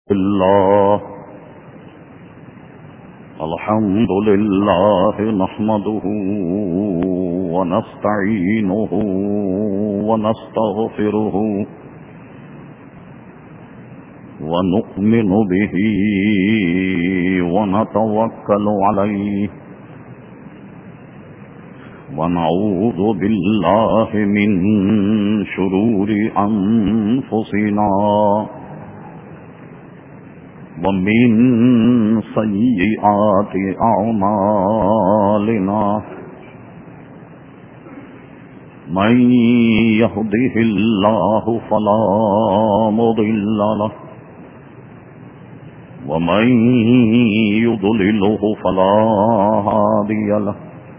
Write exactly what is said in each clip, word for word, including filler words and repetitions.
الله الحمد لله نحمده ونستعينه ونستغفره ونؤمن به ونتوكل عليه ونعوذ بالله من شرور أنفسنا ومن سيئات أعمالنا من يهده الله فلا مضل له ومن يضلله فلا هادي له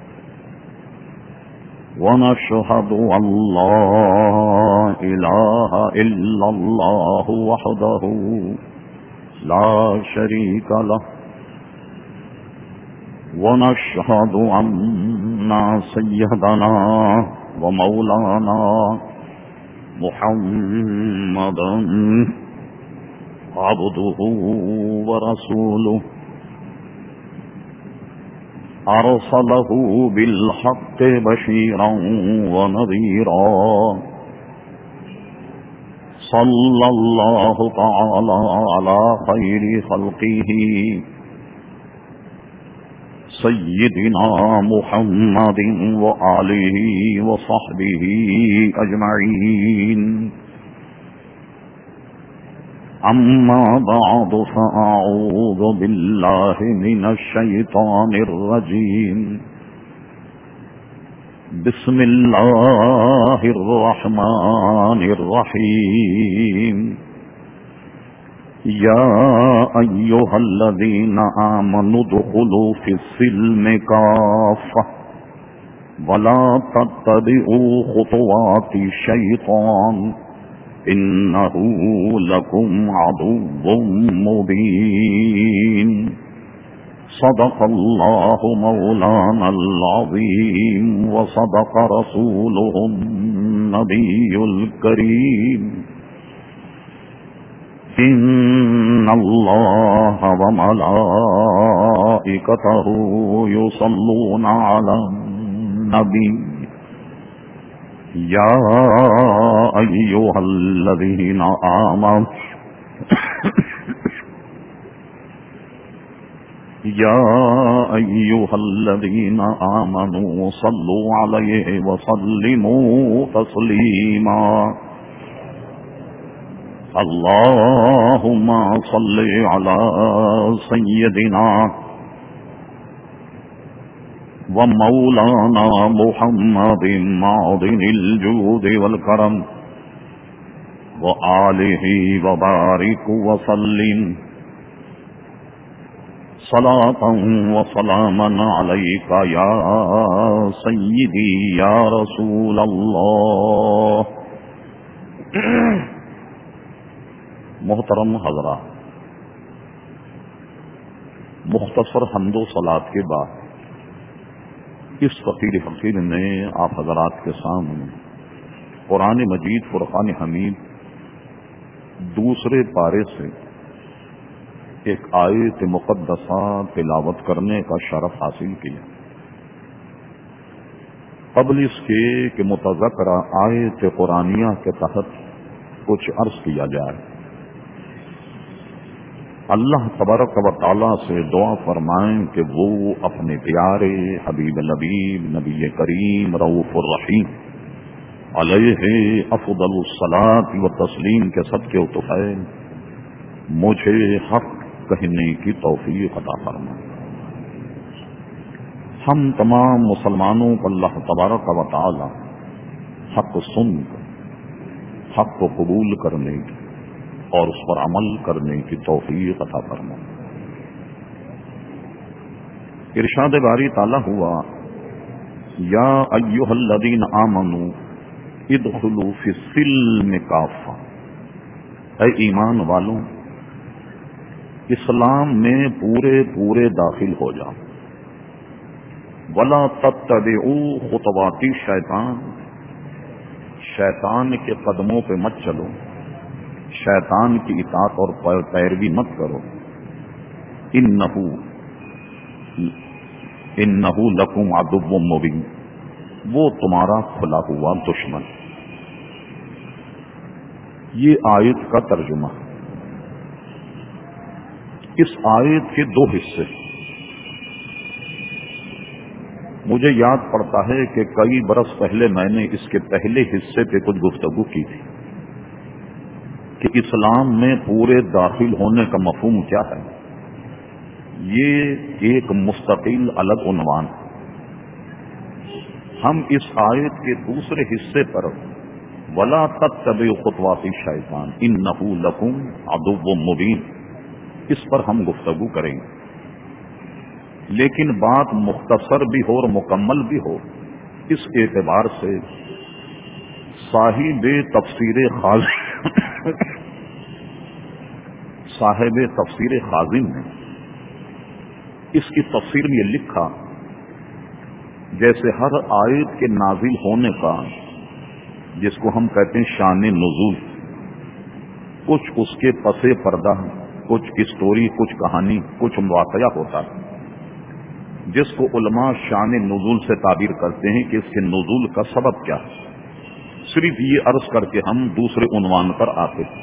ونشهد أن لا إله إلا الله وحده لا شريك له ونشهد أن سيدنا ومولانا محمدا عبده ورسوله أرسله بالحق بشيرا ونذيرا صلى الله تعالى على خير خلقه سيدنا محمد وآله وصحبه أجمعين أما بعد فأعوذ بالله من الشيطان الرجيم بسم الله الرحمن الرحيم يا أيها الذين آمنوا ادخلوا في السلم كافة ولا تتبعوا خطوات الشيطان إنه لكم عدو مبين صدق الله مولانا العظيم وصدق رسوله النبي الكريم إن الله وملائكته يصلون على النبي يا أيها الذين آمنوا يا أيها الذين آمنوا صلوا عليه وسلموا تسليما اللهم صل على سيدنا ومولانا محمد معدن الجود والكرم وآله وبارك وسلم صلاة وسلاما عليك يا سيدي يا رسول الله. محترم حضرات، مختصر حمد و صلات کے بعد اس فقیر فقیر نے آپ حضرات کے سامنے قرآن مجید فرقان حمید دوسرے پارے سے ایک آیت مقدسہ تلاوت کرنے کا شرف حاصل کیا. قبل اس کے کہ متذکرہ آیت قرآنیہ کے تحت کچھ عرض کیا جائے، اللہ تبارک و تعالیٰ سے دعا فرمائیں کہ وہ اپنے پیارے حبیب لبیب نبی کریم رؤوف الرحیم علیہ افضل الصلاۃ و تسلیم کے صدقے و طفیل مجھے حق کہنے کی توفیق عطا فرمائیں. ہم تمام مسلمانوں کو اللہ تبارک و تعالی حق سن کر حق کو قبول کرنے کی اور اس پر عمل کرنے کی توفیق عطا فرمائیں. ارشاد باری تعالی ہوا یا ایھا الذین آمنوا ادخلوا فی السلم کافہ، اے ایمان والوں اسلام میں پورے پورے داخل ہو جاؤ. ولا تتبعوا خطوات الشیطان، شیطان کے قدموں پہ مت چلو. شیطان کی اطاعت اور پیروی مت کرو، انہو انہو لکم عدو مبین، وہ تمہارا کھلا ہوا دشمن۔ یہ آیت کا ترجمہ۔ اس آیت کے دو حصے۔ مجھے یاد پڑتا ہے کہ کئی برس پہلے میں نے اس کے پہلے حصے پہ کچھ گفتگو کی تھی کہ اسلام میں پورے داخل ہونے کا مفہوم کیا ہے۔ یہ ایک مستقل الگ عنوان ہے۔ ہم اس آیت کے دوسرے حصے پر وَلَا تَتَّبِعُوا خُطُوَاتِ الشَّيْطَانِ إِنَّهُ لَكُمْ عَدُوٌّ مُّبِينٌ، اس پر ہم گفتگو کریں گے، لیکن بات مختصر بھی ہو اور مکمل بھی ہو، اس اعتبار سے صاحب تفسیر خازن صاحب تفسیر خازن نے اس کی تفسیر میں یہ لکھا، جیسے ہر آیت کے نازل ہونے کا، جس کو ہم کہتے ہیں شان نزول، کچھ اس کے پس پردہ، کچھ اسٹوری، کچھ کہانی، کچھ واقعہ ہوتا ہے، جس کو علماء شان نزول سے تعبیر کرتے ہیں کہ اس کے نزول کا سبب کیا ہے۔ صرف یہ عرض کر کے ہم دوسرے عنوان پر آتے ہیں۔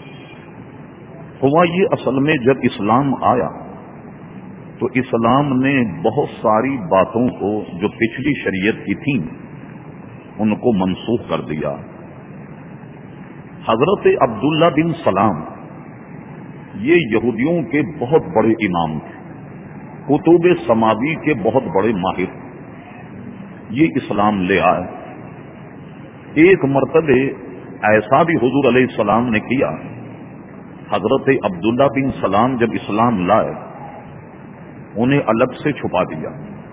ہوا یہ، اصل میں جب اسلام آیا تو اسلام نے بہت ساری باتوں کو جو پچھلی شریعت کی تھیں ان کو منسوخ کر دیا۔ حضرت عبداللہ بن سلام یہ یہودیوں کے بہت بڑے امام تھے، کتب سماوی کے بہت بڑے ماہر، یہ اسلام لے آئے۔ ایک مرتبہ ایسا بھی حضور علیہ السلام نے کیا، حضرت عبداللہ بن سلام جب اسلام لائے انہیں الگ سے چھپا دیا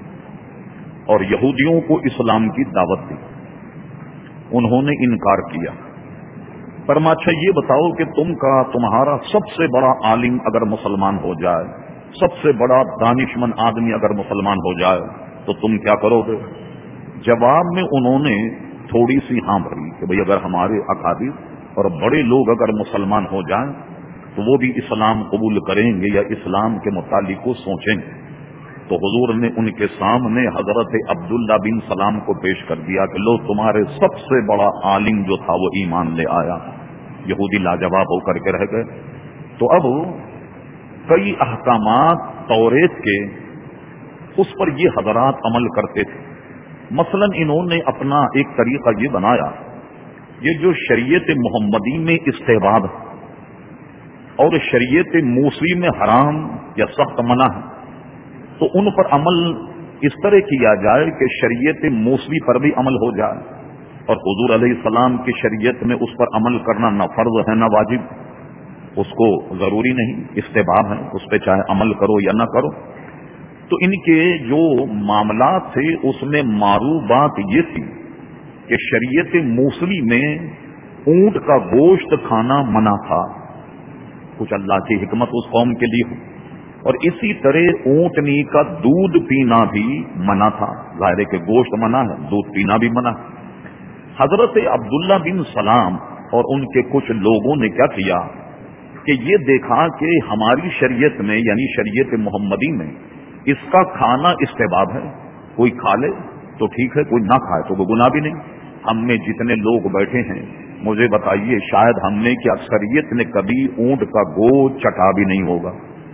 اور یہودیوں کو اسلام کی دعوت دی۔ انہوں نے انکار کیا، فرمایا اچھا یہ بتاؤ کہ تم کا تمہارا سب سے بڑا عالم اگر مسلمان ہو جائے، سب سے بڑا دانشمند آدمی اگر مسلمان ہو جائے تو تم کیا کرو گے؟ جواب میں انہوں نے تھوڑی سی ہاں بھری کہ بھئی اگر ہمارے اکابر اور بڑے لوگ اگر مسلمان ہو جائیں تو وہ بھی اسلام قبول کریں گے یا اسلام کے متعلق کو سوچیں گے۔ تو حضور نے ان کے سامنے حضرت عبداللہ بن سلام کو پیش کر دیا کہ لو تمہارے سب سے بڑا عالم جو تھا وہ ایمان لے آیا۔ یہودی لاجواب ہو کر کے رہ گئے۔ تو اب کئی احکامات توریت کے اس پر یہ حضرات عمل کرتے تھے۔ مثلا انہوں نے اپنا ایک طریقہ یہ بنایا، یہ جو شریعت محمدی میں استحباب ہے اور شریعت موسوی میں حرام یا سخت منع ہے، تو ان پر عمل اس طرح کیا جائے کہ شریعت موسوی پر بھی عمل ہو جائے، اور حضور علیہ السلام کی شریعت میں اس پر عمل کرنا نہ فرض ہے نہ واجب، اس کو ضروری نہیں، استحباب ہے، اس پہ چاہے عمل کرو یا نہ کرو۔ تو ان کے جو معاملات تھے اس میں معروف بات یہ تھی کہ شریعت موسوی میں اونٹ کا گوشت کھانا منع تھا، کچھ اللہ کی حکمت اس قوم کے لیے ہو، اور اسی طرح اونٹنی کا دودھ پینا بھی منع تھا، ظاہر ہے کہ گوشت منع ہے، دودھ پینا بھی منع۔ حضرت عبداللہ بن سلام اور ان کے کچھ لوگوں نے کیا کیا کہ یہ دیکھا کہ ہماری شریعت میں یعنی شریعت محمدی میں اس کا کھانا استحباب ہے، کوئی کھا لے تو ٹھیک ہے، کوئی نہ کھائے تو کوئی گناہ بھی نہیں۔ ہم میں جتنے لوگ بیٹھے ہیں مجھے بتائیے شاید ہم نے کہ اکثریت نے کبھی اونٹ کا گوشت چٹا بھی نہیں ہوگا،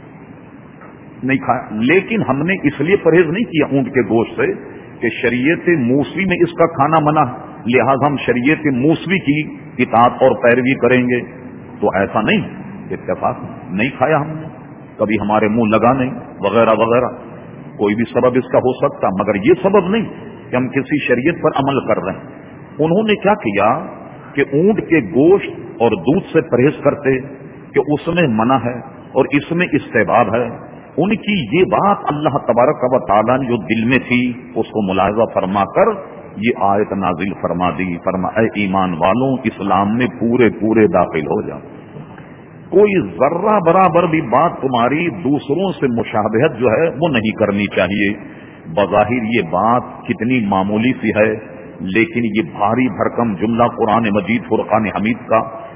نہیں کھایا، لیکن ہم نے اس لیے پرہیز نہیں کیا اونٹ کے گوشت سے کہ شریعت موسوی میں اس کا کھانا منع، لہذا ہم شریعت موسوی کی اطاعت اور پیروی کریں گے، تو ایسا نہیں، اتفاق نہیں کھایا ہم نے، کبھی ہمارے منہ لگا نہیں، وغیرہ وغیرہ، کوئی بھی سبب اس کا ہو سکتا، مگر یہ سبب نہیں کہ ہم کسی شریعت پر عمل کر رہے ہیں۔ انہوں نے کیا کیا کہ اونٹ کے گوشت اور دودھ سے پرہیز کرتے کہ اس میں منع ہے اور اس میں استحباب ہے۔ ان کی یہ بات اللہ تبارک و تعالیٰ نے جو دل میں تھی اس کو ملاحظہ فرما کر یہ آیت نازل فرما دی، فرما اے ایمان والوں اسلام میں پورے پورے داخل ہو جاؤ، کوئی ذرہ برابر بھی بات تمہاری دوسروں سے مشابہت جو ہے وہ نہیں کرنی چاہیے۔ بظاہر یہ بات کتنی معمولی سی ہے، لیکن یہ بھاری بھرکم جملہ قرآن مجید فرقان حمید کا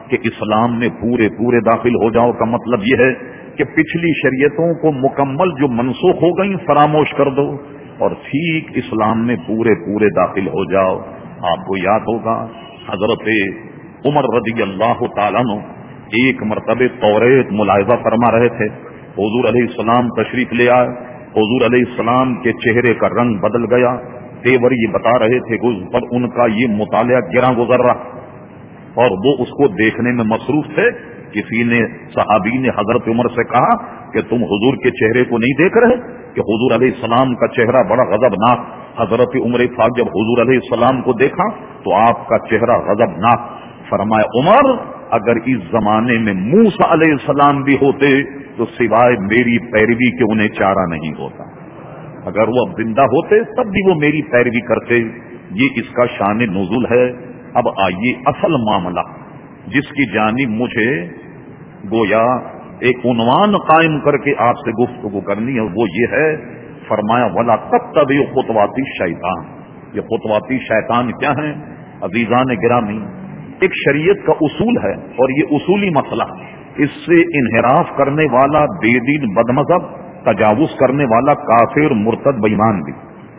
کہ اسلام میں پورے پورے داخل ہو جاؤ کا مطلب یہ ہے کہ پچھلی شریعتوں کو مکمل جو منسوخ ہو گئی فراموش کر دو اور ٹھیک اسلام میں پورے پورے داخل ہو جاؤ. آپ کو یاد ہوگا حضرت عمر رضی اللہ تعالیٰ عنہ ایک مرتبہ توریت ملاحظہ فرما رہے تھے. حضور علیہ السلام تشریف لے آئے. حضور علیہ السلام کے چہرے کا رنگ بدل گیا. تیور یہ بتا رہے تھے کہ اس پر ان کا یہ مطالعہ گراں گزر رہا اور وہ اس کو دیکھنے میں مصروف تھے. کسی نے صحابی نے حضرت عمر سے کہا کہ تم حضور کے چہرے کو نہیں دیکھ رہے کہ حضور علیہ السلام کا چہرہ بڑا غضبناک. حضرت عمر فاروق جب حضور علیہ السلام کو دیکھا تو آپ کا چہرہ غضبناک. فرمایا عمر اگر اس زمانے میں موسیٰ علیہ السلام بھی ہوتے تو سوائے میری پیروی کے انہیں چارہ نہیں ہوتا. اگر وہ اب زندہ ہوتے تب بھی وہ میری پیروی کرتے. یہ اس کا شان نزول ہے. اب آئیے اصل معاملہ جس کی جانب مجھے گویا ایک عنوان قائم کر کے آپ سے گفتگو کرنی ہے وہ یہ ہے. فرمایا ولا تتبع خطوات الشیطان. یہ خطوات شیطان کیا ہیں عزیزان گرامی؟ ایک شریعت کا اصول ہے اور یہ اصولی مسئلہ. اس سے انحراف کرنے والا بے دین بدمذہب تجاوز کرنے والا کافر مرتد بےایمان بھی.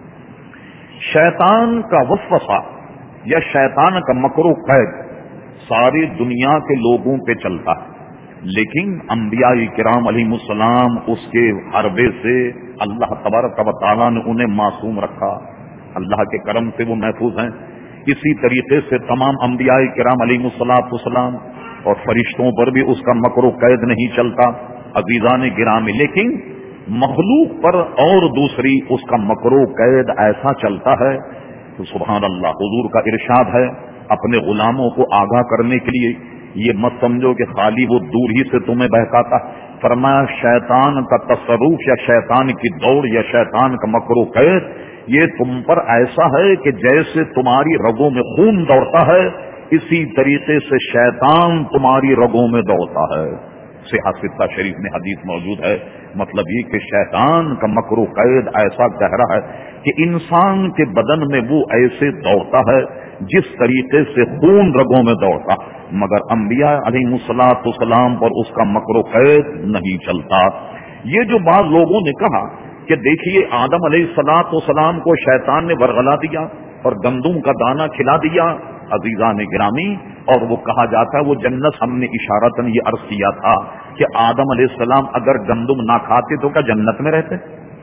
شیطان کا وسوسہ یا شیطان کا مکر و قید ساری دنیا کے لوگوں پہ چلتا ہے لیکن انبیاء کرام علیہ السلام اس کے حربے سے اللہ تبارک و تعالیٰ نے انہیں معصوم رکھا. اللہ کے کرم سے وہ محفوظ ہیں. اسی طریقے سے تمام انبیاء کرام علیہ السلام اور فرشتوں پر بھی اس کا مکر و قید نہیں چلتا عزیزان گرامی. لیکن مخلوق پر اور دوسری اس کا مکر و قید ایسا چلتا ہے تو سبحان اللہ. حضور کا ارشاد ہے اپنے غلاموں کو آگاہ کرنے کے لیے یہ مت سمجھو کہ خالی وہ دور ہی سے تمہیں بہکاتا. فرمایا شیطان کا تصرف یا شیطان کی دوڑ یا شیطان کا مکر و قید یہ تم پر ایسا ہے کہ جیسے تمہاری رگوں میں خون دوڑتا ہے اسی طریقے سے شیطان تمہاری رگوں میں دوڑتا ہے. صحیح ستہ شریف میں حدیث موجود ہے. مطلب یہ کہ شیطان کا مکر و قید ایسا گہرا ہے کہ انسان کے بدن میں وہ ایسے دوڑتا ہے جس طریقے سے خون رگوں میں دوڑتا. مگر انبیاء علیہ الصلوۃ والسلام پر اس کا مکر و قید نہیں چلتا. یہ جو بعض لوگوں نے کہا کہ دیکھیے آدم علیہ الصلوۃ والسلام کو شیطان نے ورغلا دیا اور گندم کا دانہ کھلا دیا عزیزان گرامی اور وہ کہا جاتا ہے وہ جنت ہم نے اشارتاً یہ عرض کیا تھا کہ آدم علیہ السلام اگر گندم نہ کھاتے تو کیا جنت میں رہتے؟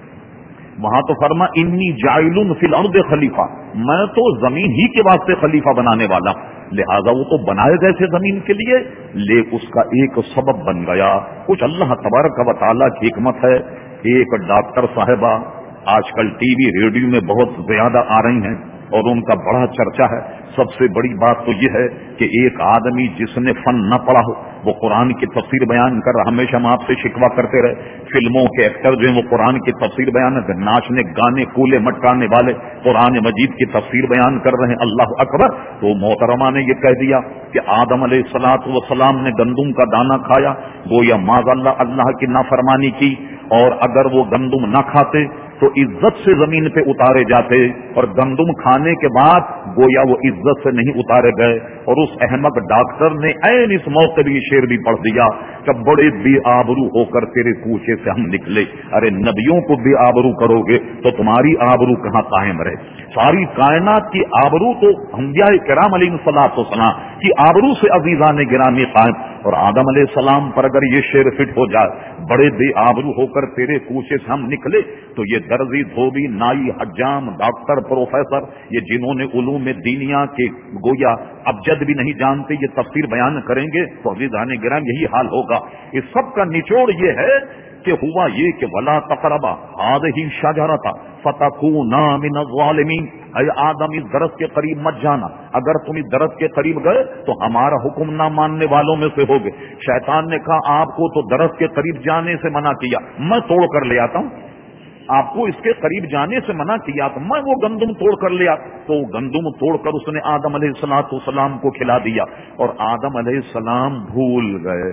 وہاں تو فرما انی جاعل فی الارض خلیفہ. میں تو زمین ہی کے واسطے خلیفہ بنانے والا. لہذا وہ تو بنائے گئے تھے زمین کے لیے لے اس کا ایک سبب بن گیا. کچھ اللہ تبارک و تعالیٰ کی حکمت ہے. ایک ڈاکٹر صاحبہ آج کل ٹی وی ریڈیو میں بہت زیادہ آ رہی ہیں اور ان کا بڑا چرچا ہے. سب سے بڑی بات تو یہ ہے کہ ایک آدمی جس نے فن نہ پڑھا ہو وہ قرآن کی تفسیر بیان کر رہا. ہمیشہ ہم آپ سے شکوہ کرتے رہے فلموں کے ایکٹر جو ہیں وہ قرآن کی تفسیر بیان کر ناچنے گانے کولے مٹکانے والے قرآن مجید کی تفسیر بیان کر رہے ہیں. اللہ اکبر. تو محترمہ نے یہ کہہ دیا کہ آدم علیہ الصلوۃ والسلام نے گندم کا دانہ کھایا گویا معاذ اللہ اللہ کی نافرمانی کی اور اگر وہ گندم نہ کھاتے تو عزت سے زمین پہ اتارے جاتے اور گندم کھانے کے بعد گویا وہ عزت سے نہیں اتارے گئے. اور اس احمق ڈاکٹر نے عین اس موقع بھی شعر بھی پڑھ دیا کہ بڑے بے آبرو ہو کر تیرے کوچے سے ہم نکلے. ارے نبیوں کو بے آبرو کرو گے تو تمہاری آبرو کہاں قائم رہے؟ ساری کائنات کی آبرو تو انبیاء کرام علیہ الصلوۃ والسلام کی آبرو سے عزیزان گرامی قائم. اور آدم علیہ السلام پر اگر یہ شعر فٹ ہو جائے بڑے بے آبرو ہو کر تیرے کوچے سے ہم نکلے تو یہ درزی دھوبی نائی حجام ڈاکٹر پروفیسر یہ جنہوں نے علوم دینیا کے گویا ابجد بھی نہیں جانتے یہ تفسیر بیان کریں گے تو عزیزان گرامی یہی حال ہوگا. اس سب کا نچوڑ یہ ہے کہ ہوا یہ کہ ولا تقربا هذه الشجرۃ فتکونا من الظالمین. اے آدم اس درخت کے قریب مت جانا. اگر تم اس درخت کے قریب گئے تو ہمارا حکم نہ ماننے والوں میں سے ہوگے. شیطان نے کہا آپ کو تو درخت کے قریب جانے سے منع کیا میں توڑ کر لے آتا ہوں. آپ کو اس کے قریب جانے سے منع کیا تو میں وہ گندم توڑ کر لیا. تو گندم توڑ کر اس نے آدم علیہ الصلوۃ والسلام کو کھلا دیا اور آدم علیہ السلام بھول گئے.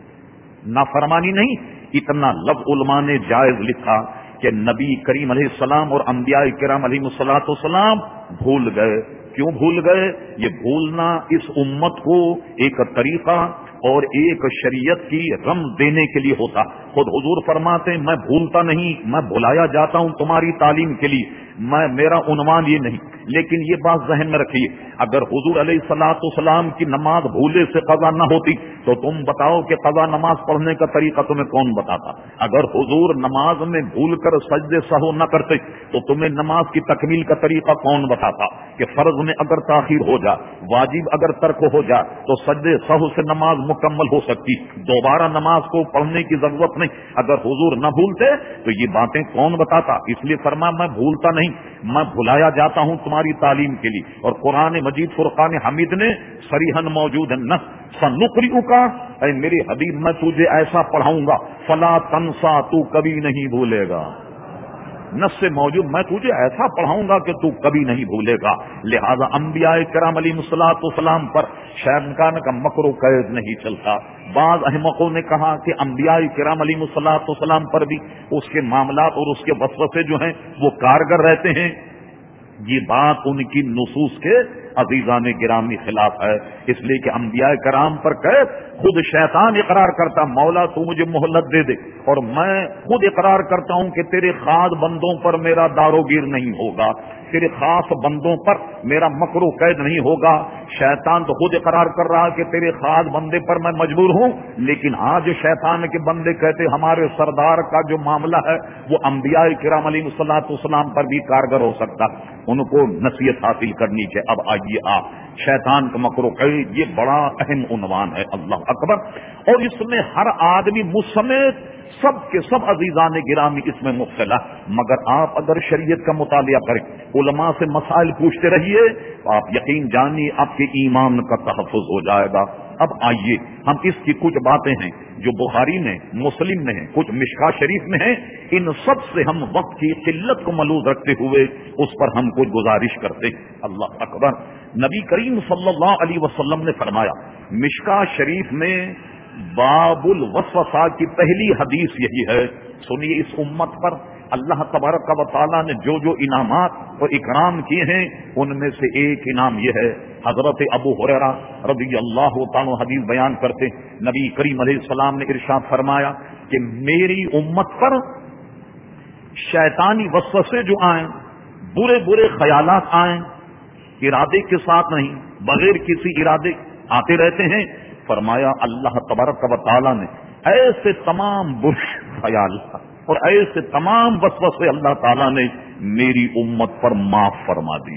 نافرمانی نہیں. اتنا لفظ علماء نے جائز لکھا کہ نبی کریم علیہ السلام اور انبیاء کرام علیہ الصلوۃ والسلام بھول گئے کیوں بھول گئے؟ یہ بھولنا اس امت کو ایک طریقہ اور ایک شریعت کی رم دینے کے لیے ہوتا. خود حضور فرماتے ہیں میں بھولتا نہیں، میں بھلایا جاتا ہوں تمہاری تعلیم کے لیے. میں میرا عنوان یہ نہیں، لیکن یہ بات ذہن میں رکھیے، اگر حضور علیہ الصلوۃ والسلام کی نماز بھولے سے قضا نہ ہوتی تو تم بتاؤ کہ قضا نماز پڑھنے کا طریقہ تمہیں کون بتاتا؟ اگر حضور نماز میں بھول کر سجدے سہو نہ کرتے تو تمہیں نماز کی تکمیل کا طریقہ کون بتاتا؟ کہ فرض میں اگر تاخیر ہو جائے، واجب اگر ترک ہو جائے تو سجدے سہو سے نماز مکمل ہو سکتی، دوبارہ نماز کو پڑھنے کی ضرورت نہیں. اگر حضور نہ بھولتے تو یہ باتیں کون بتاتا؟ اس لیے فرمایا میں بھولتا نہیں، میں بھلایا جاتا ہوں تمہاری تعلیم کے لیے. اور قرآن مجید فرقان حمید نے صریحاً موجود ہے نہ سنقرئک، اے میرے حبیب میں تجھے ایسا پڑھاؤں گا فلا تنسا، تو کبھی نہیں بھولے گا. نص سے موجود میں تجھے ایسا پڑھاؤں گا کہ تو کبھی نہیں بھولے گا. لہذا انبیاء کرام علیہ الصلوۃ والسلام پر شیطان کا مکر و قید نہیں چلتا. بعض احمقوں نے کہا کہ انبیاء کرام علیہ الصلوۃ والسلام پر بھی اس کے معاملات اور اس کے وسوسے جو ہیں وہ کارگر رہتے ہیں. یہ بات ان کی نصوص کے عزیزان گرامی خلاف ہے، اس لیے کہ انبیاء کرام پر قید خود شیطان اقرار کرتا مولا تو مجھے مہلت دے دے، اور میں خود اقرار کرتا ہوں کہ تیرے خاص بندوں پر میرا داروگیر نہیں ہوگا، تیرے خاص بندوں پر میرا مکر و قید نہیں ہوگا. شیطان تو خود اقرار کر رہا کہ تیرے خاص بندے پر میں مجبور ہوں، لیکن آج شیطان کے بندے کہتے ہمارے سردار کا جو معاملہ ہے وہ انبیاء کرام علیہ الصلوۃ والسلام پر بھی کارگر ہو سکتا. ان کو نصیحت حاصل کرنی چاہیے. اب آئیے آپ شیطان کا مکر و قید یہ بڑا اہم عنوان ہے، اللہ اکبر، اور اس میں ہر آدمی مسمیت سب کے سب عزیزان گرامی اس میں مبتلا. مگر آپ اگر شریعت کا مطالعہ کریں، علماء سے مسائل پوچھتے رہیے، تو آپ یقین جانیے آپ کے ایمان کا تحفظ ہو جائے گا. اب آئیے ہم اس کی کچھ باتیں ہیں جو بخاری میں، مسلم میں ہیں، کچھ مشکاہ شریف میں ہیں، ان سب سے ہم وقت کی قلت کو ملحوظ رکھتے ہوئے اس پر ہم کچھ گزارش کرتے ہیں. اللہ اکبر. نبی کریم صلی اللہ علیہ وسلم نے فرمایا، مشکاہ شریف میں باب الوسوسہ کی پہلی حدیث یہی ہے. سنیے اس امت پر اللہ تبارک و تعالیٰ نے جو جو انعامات اور اکرام کیے ہیں ان میں سے ایک انعام یہ ہے. حضرت ابو ہریرہ رضی اللہ تعالیٰ حدیث بیان کرتے نبی کریم علیہ السلام نے ارشاد فرمایا کہ میری امت پر شیطانی وسوسے جو آئیں، برے برے خیالات آئیں، ارادے کے ساتھ نہیں بغیر کسی ارادے آتے رہتے ہیں، فرمایا اللہ تبارک و تعالیٰ نے ایسے تمام برے خیالات اور ایسے تمام وسوسے اللہ تعالیٰ نے میری امت پر معاف فرما دیے.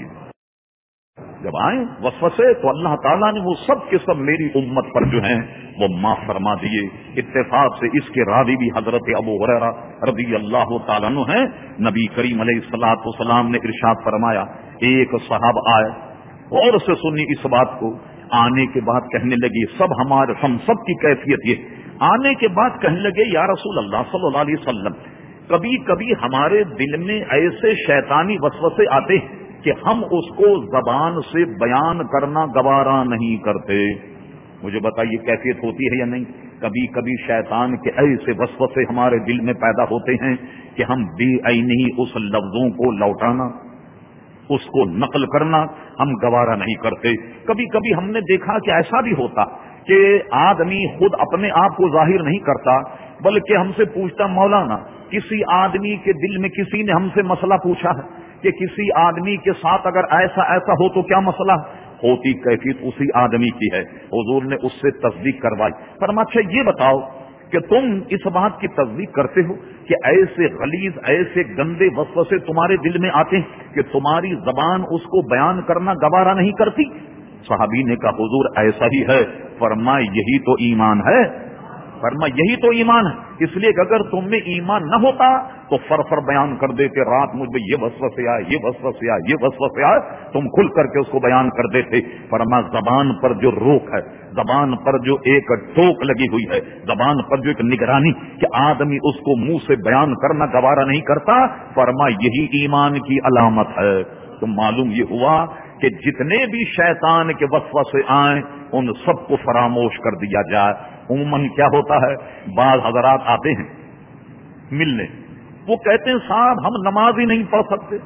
جب آئیں وسوسے تو اللہ تعالیٰ نے وہ سب کے سب میری امت پر جو ہیں وہ معاف فرما دیے. اتفاق سے اس کے راوی بھی حضرت ابو ہریرہ رضی اللہ تعالیٰ عنہ ہیں. نبی کریم علیہ الصلوۃ والسلام نے ارشاد فرمایا، ایک صحابہ آئے اور سے سنی اس بات کو، آنے کے بعد کہنے لگی، سب ہمارے ہم سب کی کیفیت یہ، آنے کے بعد کہنے لگے یا رسول اللہ صلی اللہ علیہ وسلم، کبھی کبھی ہمارے دل میں ایسے شیطانی وسوسے آتے ہیں کہ ہم اس کو زبان سے بیان کرنا گوارا نہیں کرتے. مجھے بتائیے کیفیت ہوتی ہے یا نہیں؟ کبھی کبھی شیطان کے ایسے وسوسے ہمارے دل میں پیدا ہوتے ہیں کہ ہم بے عینی اس لفظوں کو لوٹانا، اس کو نقل کرنا ہم گوارا نہیں کرتے. کبھی کبھی ہم نے دیکھا کہ ایسا بھی ہوتا کہ آدمی خود اپنے آپ کو ظاہر نہیں کرتا بلکہ ہم سے پوچھتا، مولانا کسی آدمی کے دل میں کسی نے ہم سے مسئلہ پوچھا ہے کہ کسی آدمی کے ساتھ اگر ایسا ایسا ہو تو کیا مسئلہ ہوتی، کیفیت اسی آدمی کی ہے. حضور نے اس سے تصدیق کروائی. فرمایا اچھا یہ بتاؤ کہ تم اس بات کی تصدیق کرتے ہو کہ ایسے غلیظ ایسے گندے وسوسے تمہارے دل میں آتے ہیں کہ تمہاری زبان اس کو بیان کرنا گوارا نہیں کرتی؟ صحابی نے کہا حضور ایسا ہی ہے. فرمایا یہی تو ایمان ہے. فرمایا یہی تو ایمان ہے. اس لیے کہ اگر تم میں ایمان نہ ہوتا تو فر فر بیان کر دیتے، رات مجھ میں یہ وسوسے آئے، یہ وسوسے آئے، یہ وسوسے آئے، تم کھل کر کے اس کو بیان کر دیتے. فرمایا زبان پر جو روک ہے، زبان پر جو ایک ٹوک لگی ہوئی ہے، زبان پر جو ایک نگرانی کہ آدمی اس کو منہ سے بیان کرنا گوارا نہیں کرتا، فرمایا یہی ایمان کی علامت ہے. تو معلوم یہ ہوا کہ جتنے بھی شیطان کے وسوسے آئیں ان سب کو فراموش کر دیا جائے. عموماً کیا ہوتا ہے، بعض حضرات آتے ہیں ملنے، وہ کہتے ہیں صاحب ہم نماز ہی نہیں پڑھ سکتے. ارے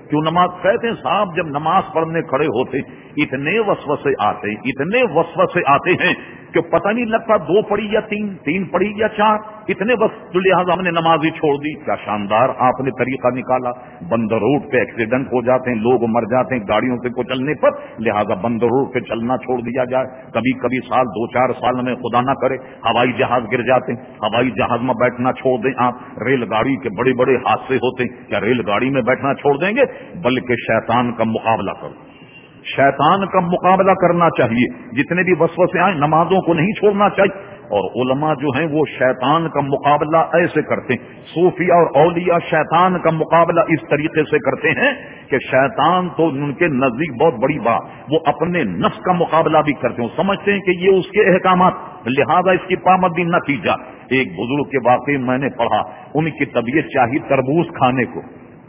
کیوں نماز کہتے ہیں صاحب جب نماز پڑھنے کھڑے ہوتے اتنے وسوسے آتے اتنے وسوسے آتے ہیں کہ پتہ نہیں لگتا دو پڑھی یا تین تین پڑھی یا چار اتنے بس تو لہٰذا ہم نے نماز ہی چھوڑ دی. کیا شاندار آپ نے طریقہ نکالا. بند روڈ پہ ایکسیڈنٹ ہو جاتے ہیں لوگ مر جاتے ہیں گاڑیوں سے کچلنے پر لہٰذا بند روڈ پہ چلنا چھوڑ دیا جائے. کبھی کبھی سال دو چار سال میں خدا نہ کرے ہوائی جہاز گر جاتے ہیں ہوائی جہاز میں بیٹھنا چھوڑ دیں آپ. ریل گاڑی کے بڑے بڑے حادثے ہوتے ہیں کیا ریل گاڑی میں بیٹھنا چھوڑ دیں گے؟ بلکہ شیطان کا مقابلہ کرو. شیطان کا مقابلہ کرنا چاہیے. جتنے بھی وسوسے آئیں نمازوں کو نہیں چھوڑنا چاہیے. اور علماء جو ہیں وہ شیطان کا مقابلہ ایسے کرتے ہیں. صوفیاء اور اولیاء شیطان کا مقابلہ اس طریقے سے کرتے ہیں کہ شیطان تو ان کے نزدیک بہت بڑی بات وہ اپنے نفس کا مقابلہ بھی کرتے ہیں. سمجھتے ہیں کہ یہ اس کے احکامات لہذا اس کی پابندی نہ کی جائے. ایک بزرگ کے واقعے میں نے پڑھا ان کی طبیعت چاہی تربوز کھانے کو.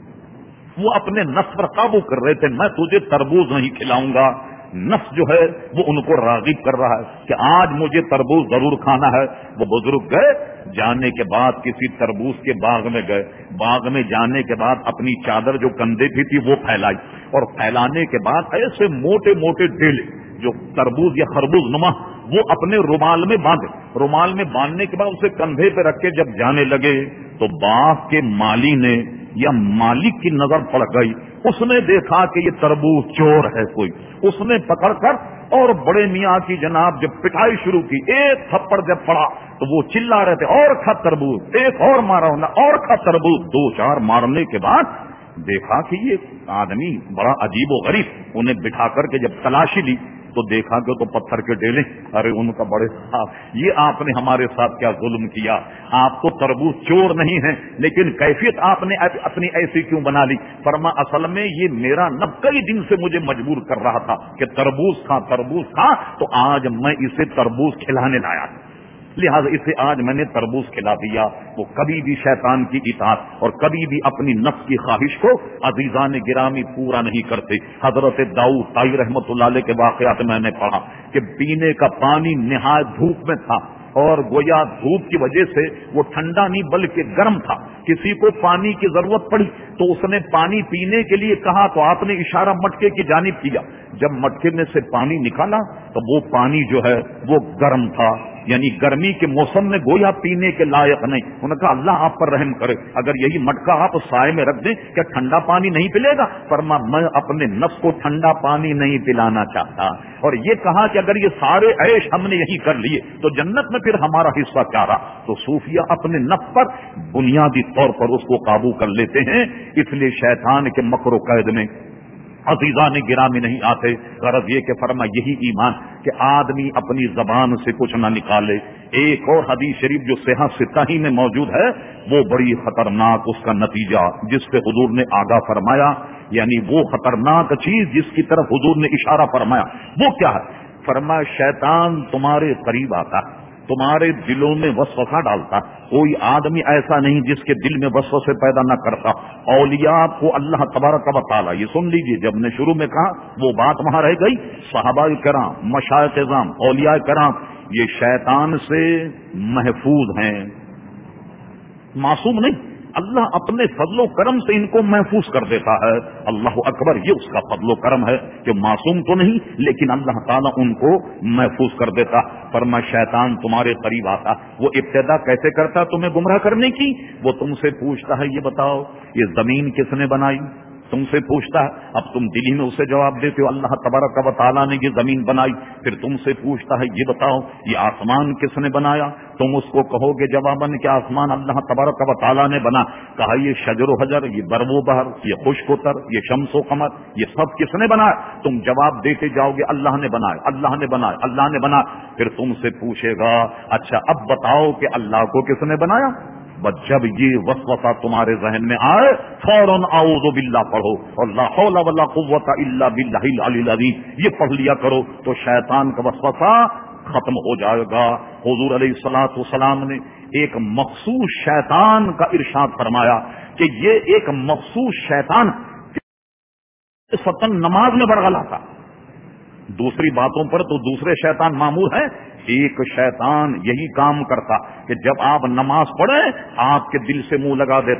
وہ اپنے نفس پر قابو کر رہے تھے میں تجھے تربوز نہیں کھلاؤں گا. نفس جو ہے وہ ان کو راغب کر رہا ہے کہ آج مجھے تربوز ضرور کھانا ہے. وہ بزرگ گئے جانے کے بعد کسی تربوز کے باغ میں گئے. باغ میں جانے کے بعد اپنی چادر جو کندھے پہ تھی وہ پھیلائی اور پھیلانے کے بعد ایسے موٹے موٹے ڈیلے جو تربوز یا خربوز نما وہ اپنے رومال میں باندھے. رومال میں باندھنے کے بعد اسے کندھے پہ رکھ کے جب جانے لگے تو باغ کے مالی نے یا مالک کی نظر پڑ گئی. اس نے دیکھا کہ یہ تربوز چور ہے کوئی. اس نے پکڑ کر اور بڑے میاں کی جناب جب پٹائی شروع کی ایک تھپڑ جب پڑا تو وہ چلا رہے تھے اور کھا تربوز ایک اور مارا ہونا اور کھا تربوز. دو چار مارنے کے بعد دیکھا کہ یہ آدمی بڑا عجیب و غریب. انہیں بٹھا کر کے جب تلاشی لی تو دیکھا کہ تو پتھر کے ڈیلے. ارے ان کا بڑے صاحب یہ آپ نے ہمارے ساتھ کیا ظلم کیا. آپ تو تربوز چور نہیں ہیں لیکن کیفیت آپ نے اپنی ایسی کیوں بنا لی. فرما اصل میں یہ میرا نب کئی دن سے مجھے مجبور کر رہا تھا کہ تربوز کھا تربوز کھا تو آج میں اسے تربوز کھلانے لایا لہذا اسے آج میں نے تربوز کھلا دیا. وہ کبھی بھی شیطان کی اطاعت اور کبھی بھی اپنی نفس کی خواہش کو عزیزان گرامی پورا نہیں کرتے. حضرت داؤد طائی رحمت اللہ علیہ کے واقعات میں نے پڑھا کہ پینے کا پانی نہایت دھوپ میں تھا اور گویا دھوپ کی وجہ سے وہ ٹھنڈا نہیں بلکہ گرم تھا. کسی کو پانی کی ضرورت پڑی تو اس نے پانی پینے کے لیے کہا تو آپ نے اشارہ مٹکے کی جانب کیا. جب مٹکے میں سے پانی نکالا تو وہ پانی جو ہے وہ گرم تھا یعنی گرمی کے موسم میں گویا پینے کے لائق نہیں. انہوں نے کہا اللہ آپ پر رحم کرے اگر یہی مٹکا آپ سائے میں رکھ دیں کیا ٹھنڈا پانی نہیں پلے گا؟ فرما میں اپنے نفس کو ٹھنڈا پانی نہیں پلانا چاہتا. اور یہ کہا کہ اگر یہ سارے عیش ہم نے یہی کر لیے تو جنت میں پھر ہمارا حصہ کیا رہا. تو صوفیہ اپنے نفس پر بنیادی طور پر اس کو قابو کر لیتے ہیں. اس لیے شیطان کے مکر و قید میں عزیزان گرامی نہیں آتے. غرض یہ کہ فرما یہی ایمان کہ آدمی اپنی زبان سے کچھ نہ نکالے. ایک اور حدیث شریف جو صحیح ستہ میں موجود ہے وہ بڑی خطرناک اس کا نتیجہ جس پہ حضور نے آگاہ فرمایا یعنی وہ خطرناک چیز جس کی طرف حضور نے اشارہ فرمایا وہ کیا ہے؟ فرمایا شیطان تمہارے قریب آتا ہے تمہارے دلوں میں وسوسہ ڈالتا. کوئی آدمی ایسا نہیں جس کے دل میں وسوسے پیدا نہ کرتا. اولیاء کو اللہ تبارک و تعالی یہ سن لیجیے جب نے شروع میں کہا وہ بات وہاں رہ گئی. صحابہ کرام مشائخ اعظام اولیاء کرام یہ شیطان سے محفوظ ہیں معصوم نہیں. اللہ اپنے فضل و کرم سے ان کو محفوظ کر دیتا ہے. اللہ اکبر یہ اس کا فضل و کرم ہے کہ معصوم تو نہیں لیکن اللہ تعالیٰ ان کو محفوظ کر دیتا. فرما شیطان تمہارے قریب آتا وہ ابتدا کیسے کرتا تمہیں گمراہ کرنے کی. وہ تم سے پوچھتا ہے یہ بتاؤ یہ زمین کس نے بنائی. تم سے پوچھتا ہے اب تم دلی میں اسے جواب دیتے ہو اللہ تبارک و تعالیٰ نے یہ زمین بنائی. پھر تم سے پوچھتا ہے یہ بتاؤ یہ آسمان کس نے بنایا. تم اس کو کہو گے جواباً کہ آسمان اللہ تبارک و تعالیٰ نے بنا. کہا یہ شجر و حجر یہ بر و بہر یہ خشک و تر یہ شمس و قمر یہ سب کس نے بنایا. تم جواب دیتے جاؤ گے اللہ نے بنایا اللہ نے بنایا اللہ نے بنایا. پھر تم سے پوچھے گا اچھا اب بتاؤ کہ اللہ کو کس نے بنایا. بس جب یہ وسوسہ تمہارے ذہن میں آئے فوراً اعوذ باللہ پڑھو اور لا حول ولا قوت الا باللہ العلی العظیم یہ پڑھ لیا کرو تو شیطان کا وسوسہ ختم ہو جائے گا. حضور علیہ الصلوۃ والسلام نے ایک مخصوص شیطان کا ارشاد فرمایا کہ یہ ایک مخصوص شیطان ستن نماز میں بڑھگلا تھا. دوسری باتوں پر تو دوسرے شیطان معمور ہیں. ایک شیطان یہی کام کرتا کہ جب آپ نماز پڑھیں آپ کے دل سے منہ لگا دیتا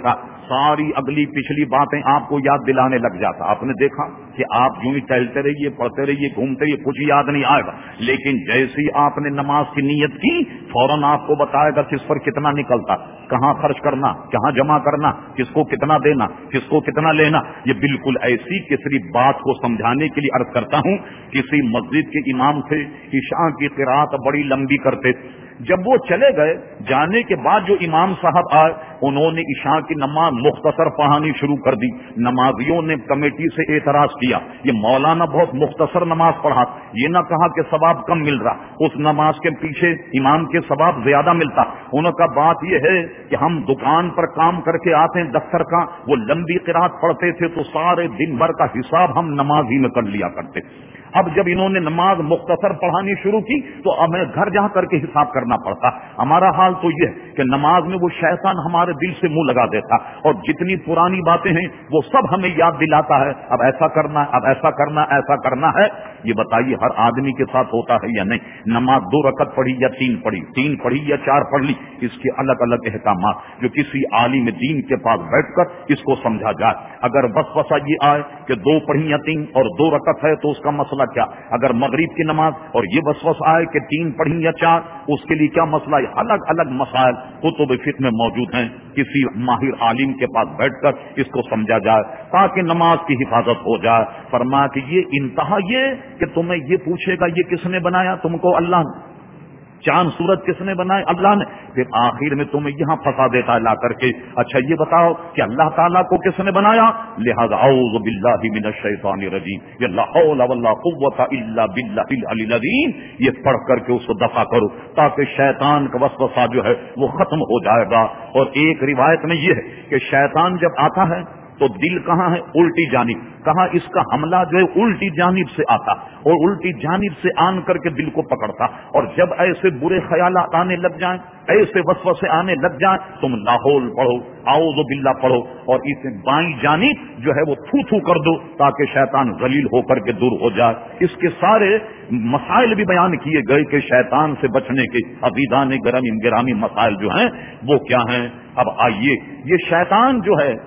ساری اگلی پچھلی باتیں آپ کو یاد دلانے لگ جاتا. آپ نے دیکھا کہ آپ یوں ہی ٹہلتے رہیے, پڑھتے رہیے, گھومتے رہیے, کچھ یاد نہیں آئے گا, لیکن جیسی آپ نے نماز کی نیت کی فوراً آپ کو بتائے گا کس پر کتنا نکلتا, کہاں خرچ کرنا, کہاں جمع کرنا, کس کو کتنا دینا, کس کو کتنا لینا. یہ بالکل ایسی کسی بات کو سمجھانے کے لیے عرض کرتا ہوں. کسی مسجد کے امام تھے, عشاء کی قرات بڑی لمبی کرتے. جب وہ چلے گئے, جانے کے بعد جو امام صاحب آئے انہوں نے عشاء کی نماز مختصر پڑھانی شروع کر دی. نمازیوں نے کمیٹی سے اعتراض کیا, یہ مولانا بہت مختصر نماز پڑھا. یہ نہ کہا کہ ثواب کم مل رہا, اس نماز کے پیچھے امام کے ثواب زیادہ ملتا. انہوں کا بات یہ ہے کہ ہم دکان پر کام کر کے آتے ہیں دفتر کا, وہ لمبی قرات پڑھتے تھے تو سارے دن بھر کا حساب ہم نماز ہی میں کر لیا کرتے. اب جب انہوں نے نماز مختصر پڑھانی شروع کی تو ہمیں گھر جا کر کے حساب کرنا پڑتا. ہمارا حال تو یہ ہے کہ نماز میں وہ شیطان ہمارے دل سے منہ لگا دیتا اور جتنی پرانی باتیں ہیں وہ سب ہمیں یاد دلاتا ہے, اب ایسا کرنا, اب ایسا کرنا, ایسا کرنا ہے. یہ بتائیے ہر آدمی کے ساتھ ہوتا ہے یا نہیں؟ نماز دو رکعت پڑھی یا تین پڑھی, تین پڑھی یا چار پڑھ لی, اس کے الگ الگ احکامات جو کسی عالم دین کے پاس بیٹھ کر اس کو سمجھا جائے. اگر بس بسا یہ آئے کہ دو پڑھی یا تین اور دو رکعت ہے تو اس کا مسئلہ کیا؟ اگر مغرب کی نماز اور یہ وسوس آئے کہ تین پڑھی یا چار, اس کے لیے کیا مسئلہ ہے؟ الگ الگ مسائل کتب فقہ میں موجود ہیں. کسی ماہر عالم کے پاس بیٹھ کر اس کو سمجھا جائے تاکہ نماز کی حفاظت ہو جائے. فرمایا کہ یہ انتہا یہ کہ تمہیں یہ پوچھے گا یہ کس نے بنایا تم کو؟ اللہ نے. چاند سورج کس نے بنائے؟ اللہ نے. پھر آخر میں تمہیں یہاں پھنسا دیتا ہے لا کر کے, اچھا یہ بتاؤ کہ اللہ تعالیٰ کو کس نے بنایا؟ لہذا اعوذ باللہ من الشیطان الرجیم, یہ لا حول ولا قوت الا باللہ العلی العظیم, یہ پڑھ کر کے اس کو دفع کرو تاکہ شیطان کا وسوسہ جو ہے وہ ختم ہو جائے گا. اور ایک روایت میں یہ ہے کہ شیطان جب آتا ہے تو دل کہاں ہے؟ الٹی جانب. کہاں اس کا حملہ جو ہے الٹی جانب سے آتا اور الٹی جانب سے آن کر کے دل کو پکڑتا. اور جب ایسے برے خیالات آنے لگ جائیں, ایسے وسوسے آنے لگ جائیں, تم لاحول پڑھو, اعوذ باللہ پڑھو اور اس بائیں جانب جو ہے وہ تھو تھو کر دو تاکہ شیطان ذلیل ہو کر کے دور ہو جائے. اس کے سارے مسائل بھی بیان کیے گئے کہ شیطان سے بچنے کے عزیزان گرامی گرامی مسائل جو ہیں وہ کیا ہیں. اب آئیے, یہ شیطان جو ہے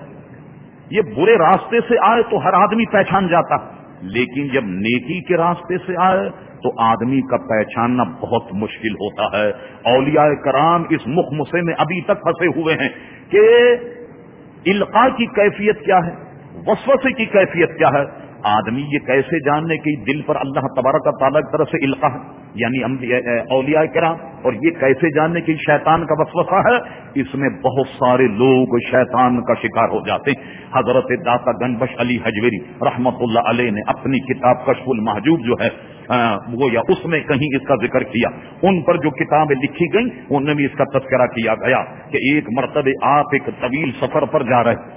یہ برے راستے سے آئے تو ہر آدمی پہچان جاتا, لیکن جب نیکی کے راستے سے آئے تو آدمی کا پہچاننا بہت مشکل ہوتا ہے. اولیاء کرام اس مخمصے میں ابھی تک پھنسے ہوئے ہیں کہ القاء کی کیفیت کیا ہے, وسوسے کی کیفیت کیا ہے. آدمی یہ کیسے جاننے کہ دل پر اللہ تبارک و تعالیٰ کی طرف سے القاء ہے, یعنی اولیاء کرام, اور یہ کیسے جاننے کہ شیطان کا وسوسہ ہے؟ اس میں بہت سارے لوگ شیطان کا شکار ہو جاتے ہیں. حضرت داتا گنبش علی حجویری رحمت اللہ علیہ نے اپنی کتاب کشف المحجوب جو ہے وہ یا اس میں کہیں اس کا ذکر کیا. ان پر جو کتابیں لکھی گئیں ان میں بھی اس کا تذکرہ کیا گیا کہ ایک مرتبہ آپ ایک طویل سفر پر جا رہے,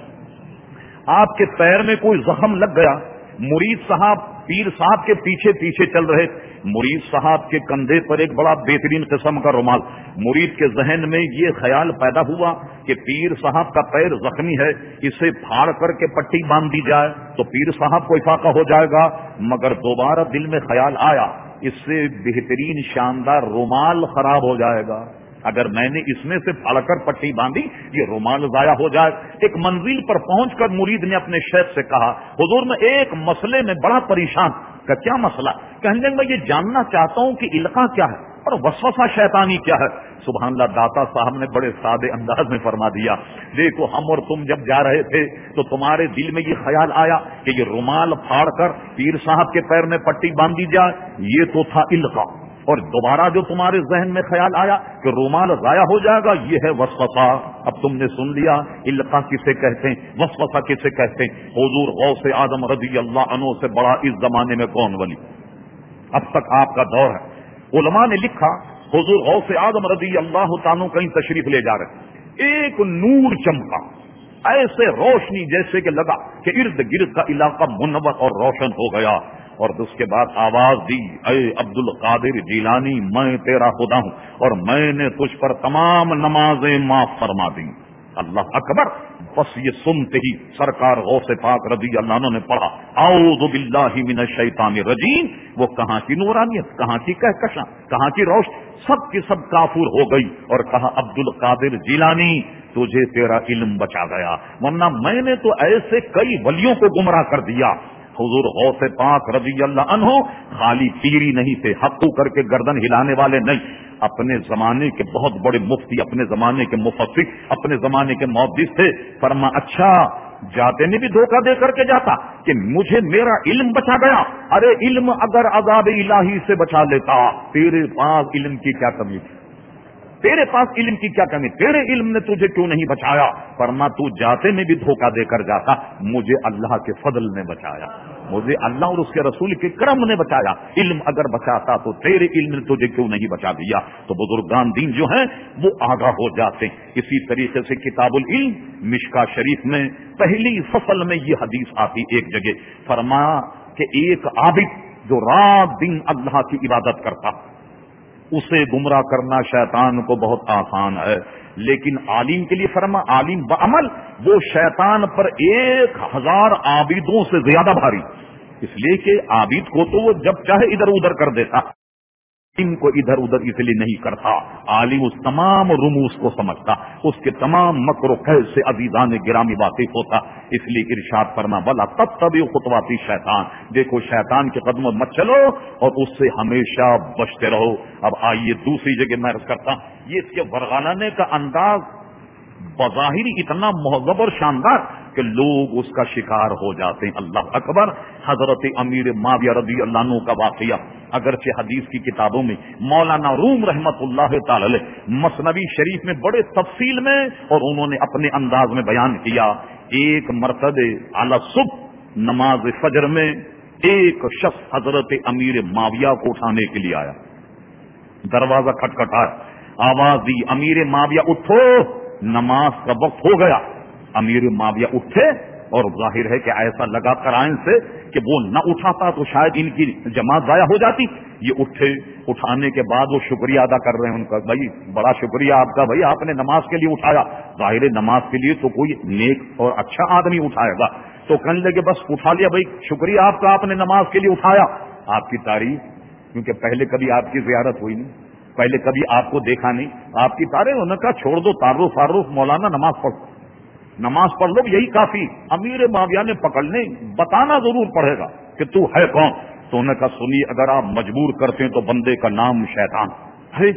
آپ کے پیر میں کوئی زخم لگ گیا. مرید صاحب پیر صاحب کے پیچھے پیچھے چل رہے. مرید صاحب کے کندھے پر ایک بڑا بہترین قسم کا رومال. مرید کے ذہن میں یہ خیال پیدا ہوا کہ پیر صاحب کا پیر زخمی ہے, اسے پھاڑ کر کے پٹی باندھ دی جائے تو پیر صاحب کو افاقہ ہو جائے گا. مگر دوبارہ دل میں خیال آیا اس سے بہترین شاندار رومال خراب ہو جائے گا, اگر میں نے اس میں سے پھاڑ کر پٹی باندھی یہ رومال ضائع ہو جائے. ایک منزل پر پہنچ کر مرید نے اپنے شیخ سے کہا, حضور میں ایک مسئلے میں بڑا پریشان. کہ کیا مسئلہ؟ کہنے لگے میں یہ جاننا چاہتا ہوں کہ القاء کیا ہے اور وسوسہ شیطانی کیا ہے. سبحان اللہ, داتا صاحب نے بڑے سادے انداز میں فرما دیا, دیکھو ہم اور تم جب جا رہے تھے تو تمہارے دل میں یہ خیال آیا کہ یہ رومال پھاڑ کر پیر صاحب کے پیر میں پٹی باندھی جائے, یہ تو تھا القاء. اور دوبارہ جو تمہارے ذہن میں خیال آیا کہ رومال ضائع ہو جائے گا, یہ ہے وسوسہ. اب تم نے سن لیا القاء کسے کہتے ہیں, وسوسہ کسے کہتے ہیں. حضور غوث اعظم رضی اللہ عنہ سے بڑا اس زمانے میں کون ولی؟ اب تک آپ کا دور ہے. علماء نے لکھا حضور غوث اعظم رضی اللہ تعالیٰ کہیں تشریف لے جا رہے, ایک نور چمکا, ایسے روشنی جیسے کہ لگا کہ ارد گرد کا علاقہ منور اور روشن ہو گیا. اور اس کے بعد آواز دی, اے عبد القادر جیلانی, میں تیرا خدا ہوں اور میں نے تجھ پر تمام نمازیں معاف فرما دی. اللہ اکبر. بس یہ سنتے ہی سرکار غوث پاک رضی اللہ عنہ نے پڑھا اعوذ باللہ من الشیطان الرجیم. وہ کہاں کی نورانیت, کہاں کی کہکشاں, کہاں کی روشنی, سب کی سب کافور ہو گئی. اور کہا عبد القادر جیلانی تجھے تیرا علم بچا گیا، ورنہ میں نے تو ایسے کئی ولیوں کو گمراہ کر دیا۔ حضور غوث پاک رضی اللہ عنہ خالی پیری نہیں تھے، حقو کر کے گردن ہلانے والے نہیں، اپنے زمانے کے بہت بڑے مفتی، اپنے زمانے کے مفسر، اپنے زمانے کے محدث تھے۔ فرما اچھا جاتے میں بھی دھوکہ دے کر کے جاتا کہ مجھے میرا علم بچا گیا۔ ارے علم اگر عذاب الہی سے بچا لیتا، تیرے پاس علم کی کیا کمی تھی؟ تیرے پاس علم کی کیا کمی؟ تیرے علم نے تجھے کیوں نہیں بچایا؟ فرما تو جاتے میں بھی دھوکہ دے کر جاتا، مجھے اللہ کے فضل نے بچایا، مجھے اللہ اور اس کے رسول کے کرم نے بچایا۔ علم اگر بچاتا تو تیرے علم نے تجھے کیوں نہیں بچا دیا؟ تو بزرگان دین جو ہیں وہ آگاہ ہو جاتے ہیں۔ اسی طریقے سے کتاب العلم مشکا شریف میں پہلی فصل میں یہ حدیث آتی ایک جگہ، فرمایا کہ ایک عابد جو رات دن اللہ کی عبادت کرتا، اسے گمراہ کرنا شیطان کو بہت آسان ہے، لیکن عالم کے لیے فرما عالم بعمل وہ شیطان پر ایک ہزار عابدوں سے زیادہ بھاری، اس لیے کہ عابد کو تو وہ جب چاہے ادھر ادھر کر دیتا، ان کو ادھر ادھر اس لیے نہیں کرتا۔ عالم اس تمام رموز کو سمجھتا، اس کے تمام مکر و قید سے عزیزان گرامی واقف ہوتا، اس لیے ارشاد فرما ولا تتبعوا خطوات شیطان، دیکھو شیطان کے قدموں مت چلو اور اس سے ہمیشہ بچتے رہو۔ اب آئیے دوسری جگہ میں عرض کرتا ہوں، یہ اس کے ورغلانے کا انداز بظاہری اتنا مہذب اور شاندار کہ لوگ اس کا شکار ہو جاتے ہیں۔ اللہ اکبر۔ حضرت امیر معاویہ رضی اللہ عنہ کا واقعہ اگرچہ حدیث کی کتابوں میں مولانا روم رحمت اللہ تعالی علیہ مثنوی شریف میں بڑے تفصیل میں اور انہوں نے اپنے انداز میں بیان کیا، ایک مرتبہ اعلی صبح نماز فجر میں ایک شخص حضرت امیر معاویہ کو اٹھانے کے لیے آیا، دروازہ کھٹکھٹایا، آواز دی امیر معاویہ اٹھو، نماز کا وقت ہو گیا۔ امیر معاویہ اٹھے اور ظاہر ہے کہ ایسا لگا قرائن سے کہ وہ نہ اٹھاتا تو شاید ان کی جماعت ضائع ہو جاتی۔ یہ اٹھے، اٹھانے کے بعد وہ شکریہ ادا کر رہے ہیں ان کا، بھائی بڑا شکریہ آپ کا، بھائی آپ نے نماز کے لیے اٹھایا۔ ظاہر ہے نماز کے لیے تو کوئی نیک اور اچھا آدمی اٹھائے گا، تو کہنے لگے بس اٹھا لیا بھائی، شکریہ آپ کا، آپ نے نماز کے لیے اٹھایا۔ آپ کی تعریف، کیونکہ پہلے کبھی آپ کی زیارت ہوئی نہیں، پہلے کبھی آپ کو دیکھا نہیں، آپ کی تعریف، انہوں نے کہا چھوڑ دو تعارف فاروق، مولانا نماز پڑھ نماز پڑھ لو، یہی کافی۔ امیر معاویہ نے پکڑنے بتانا ضرور پڑے گا کہ تو ہے کون، تو انہوں نے کہا سنیے اگر آپ مجبور کرتے ہیں تو بندے کا نام شیطان ہے۔